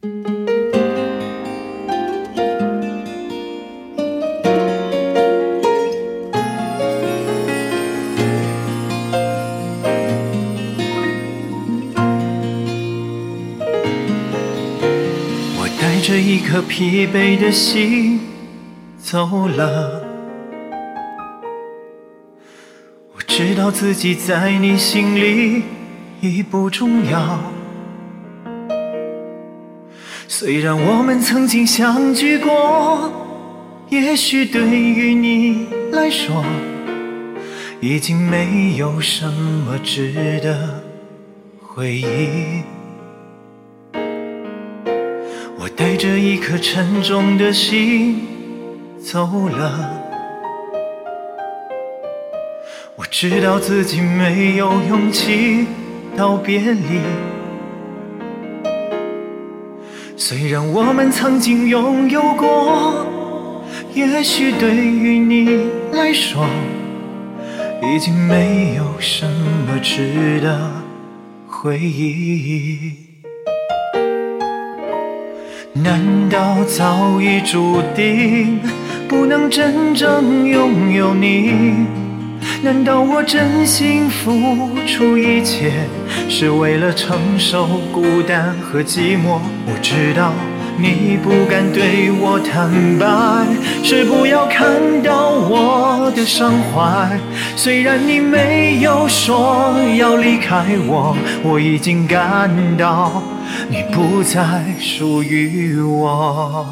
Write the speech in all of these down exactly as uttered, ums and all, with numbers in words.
我带着一颗疲惫的心走了，我知道自己在你心里已不重要。虽然我们曾经相聚过，也许对于你来说已经没有什么值得回忆。我带着一颗沉重的心走了，我知道自己没有勇气道别离。虽然我们曾经拥有过，也许对于你来说已经没有什么值得回忆。难道早已注定不能真正拥有你？难道我真心付出一切是为了承受孤单和寂寞？我知道你不敢对我坦白，是不要看到我的伤怀。虽然你没有说要离开我，我已经感到你不再属于我。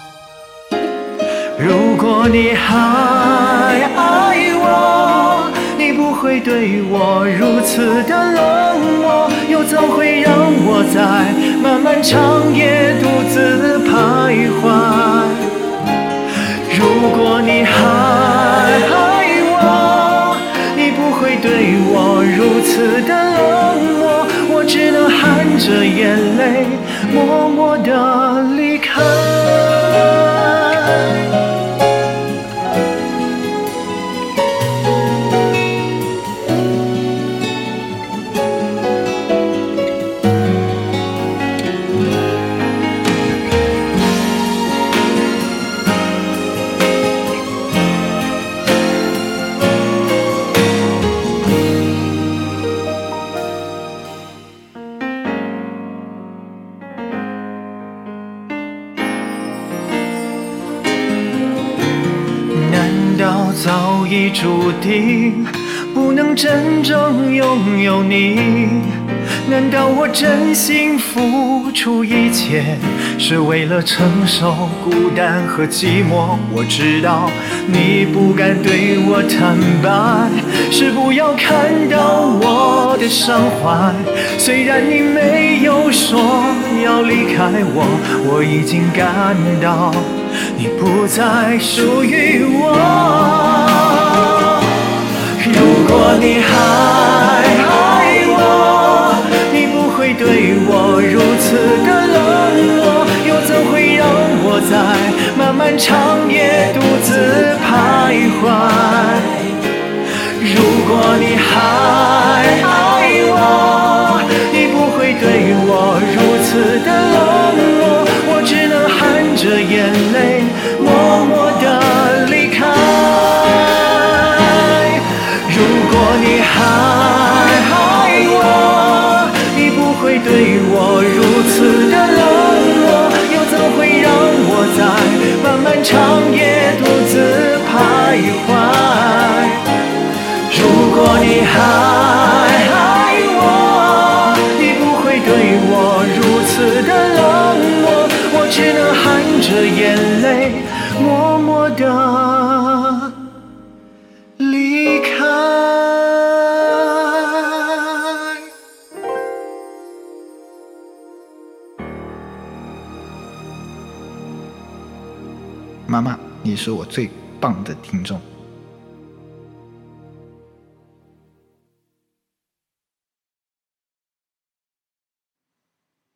如果你还爱我，你不会对我如此的冷漠，又怎会让我在漫漫长夜独自徘徊？如果你还爱我，你不会对我如此的冷漠，我只能含着眼泪默默地离开。难道早已注定不能真正拥有你？难道我真心付出一切是为了承受孤单和寂寞？我知道你不敢对我坦白，是不要看到我的伤怀。虽然你没有说要离开我，我已经感到你不再属于我。如果你还爱我，你不会对我如此的冷漠，又怎会让我在漫漫长夜独自徘徊？如果你还爱我，你不会对我如此的冷漠，我只能含着眼泪默默地离开。如果你还爱我，你不会对我如此的冷漠，又怎会让我在漫漫长夜独自徘徊？如果你还爱我，你不会对我如此的冷漠，我只能含着眼泪默默地离开。 妈妈，你是我最棒的听众。